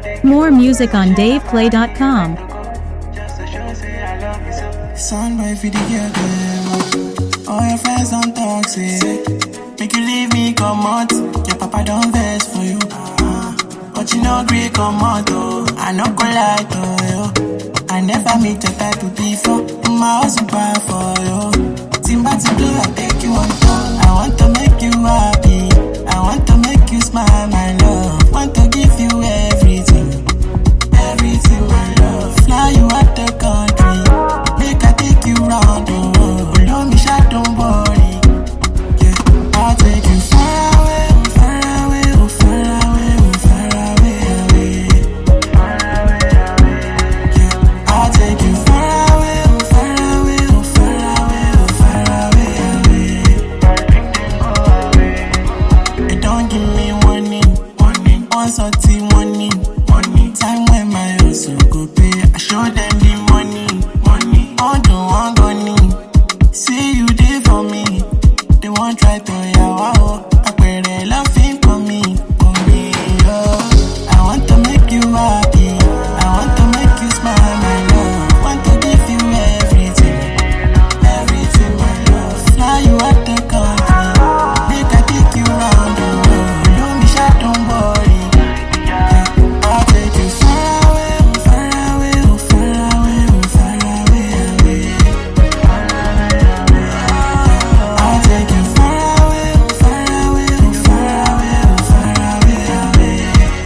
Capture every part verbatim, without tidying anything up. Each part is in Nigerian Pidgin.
More music on dave play dot com. Son, boy, if you dig your game, all your friends don't talk, say, make you leave me, come out. Your papa don't vex for you. Uh, but you know, agree, come out, oh. I no go lie to you. I never meet your type of before. My house is bad for you. Timba to do, I take you on top. I want to make you happy. I want to make you smile, my love. Want to give you everything. Everything, my love. Fly you out the country. Make I take you round the world. Love me, shot, don't worry. Yeah, I'll take you far away, oh, far away, oh, far away, oh, far away, away. Far away, away. Yeah, I'll take you far away, oh, far away, oh, far away, oh, far away, away. It don't give me warning, warning. Once or two warning, warning. Time when my hustle go pay, I show them the money, money. All the one gunning, say you there for me. They won't try to yawa oh. I pray they laughing for me, for me, oh. I want to make you happy. I want to make you smile, my love. Want to give you everything, everything, my love. Fly you out the country, make I take you round the world. Don't be shy, don't worry. Yeah, I'll take you far away, oh, far away, oh, far away, oh, far away, away. I'll take you far away, oh, far away, oh, far away, oh, far away, away.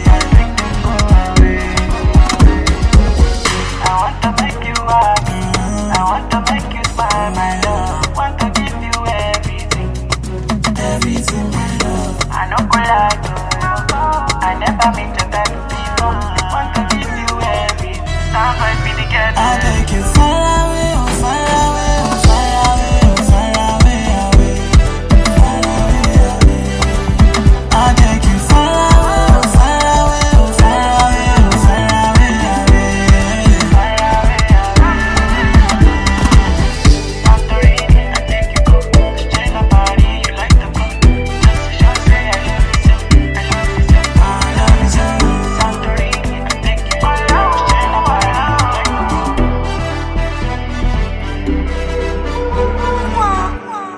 I want to make you happy. I want to make you smile, my love. Want to give you everything, everything, my love. I no go lie to you. I never meet your type before. Want to give you everything. Sound like me together. I'll take you far away, oh, far away, oh, far away, oh, far away, away. Far away, away. I'll take you far away, oh, far away, oh, far away, oh, far away, away. Far away, away. Santorini, I take you go. Straight up party, you like the go. Just to show say I love you so, I love you so, I love you so. Santorini, I take you go. Straight up party, you like the go.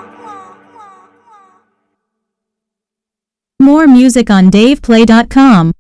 More music on dave play dot com.